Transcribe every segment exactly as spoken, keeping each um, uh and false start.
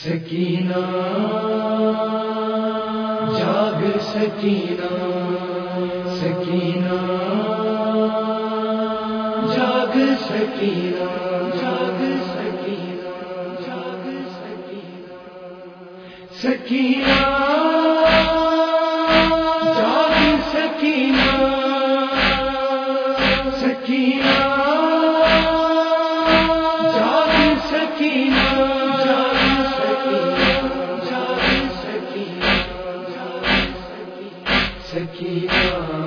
سکینہ جاگ سکینہ سکینہ جاگ سکینہ جاگ سکینہ جاگ سکینہ سکینہ جاگ سکینہ سکینہ جاگ سکینہ سکینہ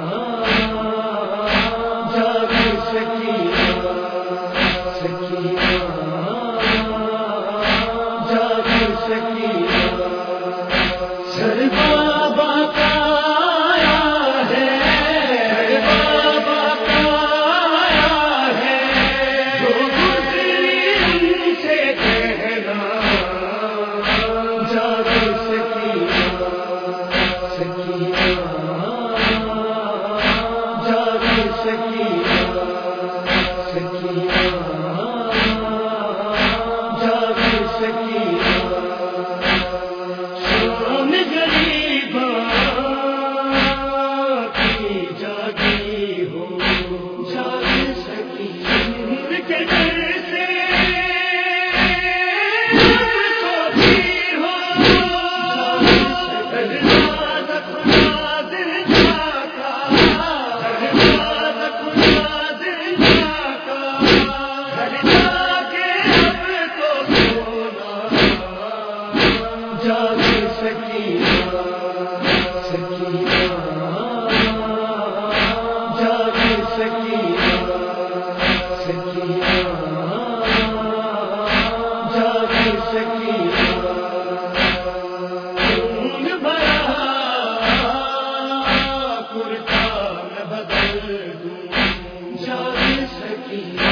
جاگ سکینہ سکینہ جاگ سکینہ سر بابا کا آیا ہے سر بابا کا آیا ہے جو گزری ان سے کہنا جاگ سکینہ سکینہ سکینہ سکینہ جاگ سکینہ شام غریباں کی جاگی ہو جاگ سکینہ کے گھر سے جاگ سکینہ سکینہ جاگ سکینہ سکینہ جاگ سکینہ خون بھرا کرتا میں بدل دوں جاگ سکینہ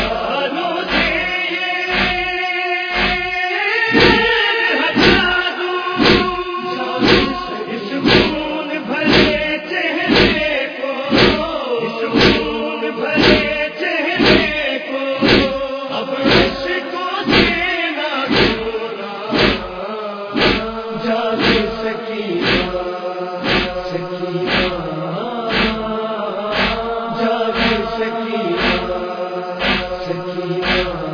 جاگ سکینہ سکینہ جاگ سکینہ سکینہ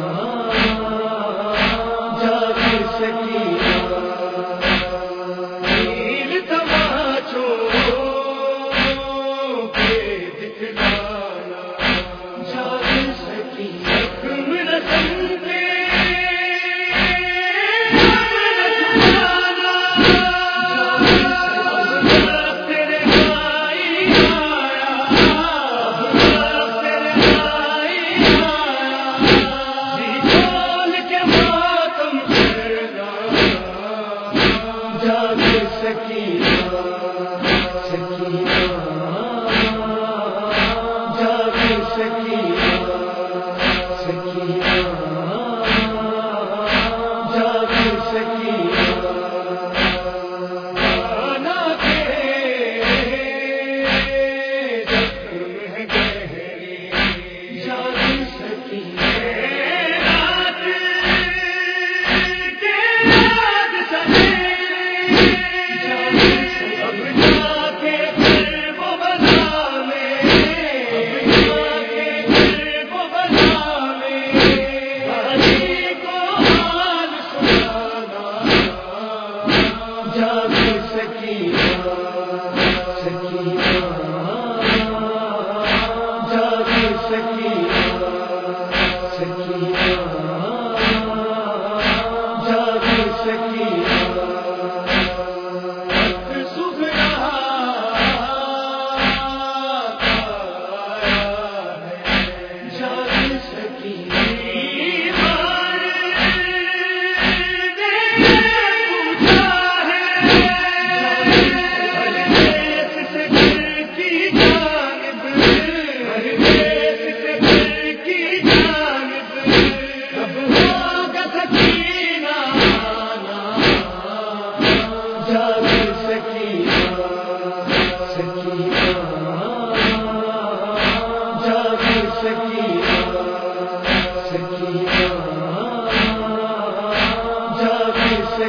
جاگ سکینہ نیل تماچوں پہ دکھلانا جاگ سکینہ رسم پہ جاگ سکینہ سکینہ جاگ سکینہ سکینہ جاگ سکینہ آنا کے زخم ہے گہرے جاگ سکینہ رات کے رات سکینہ اب جا کے پھر وہ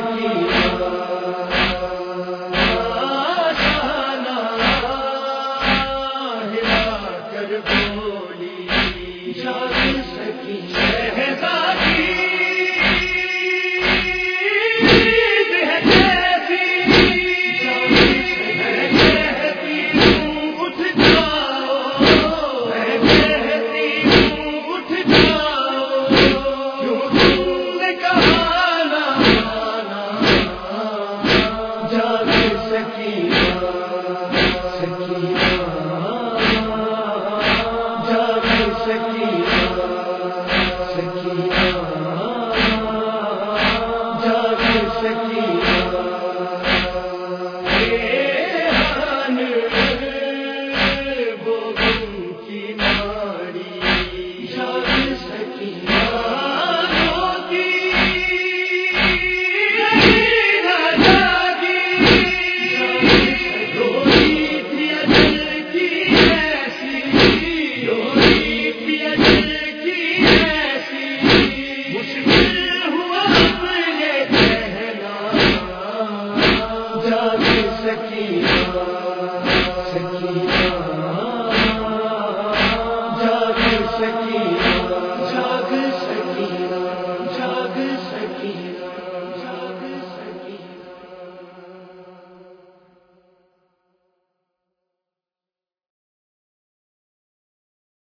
سکینہ